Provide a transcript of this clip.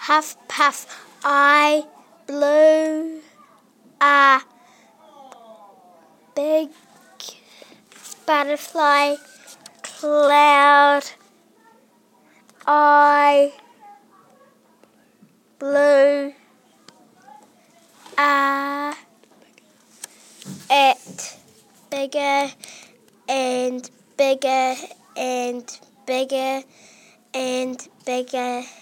Huff puff, I blew a big butterfly cloud. I blew it bigger and bigger and bigger and bigger.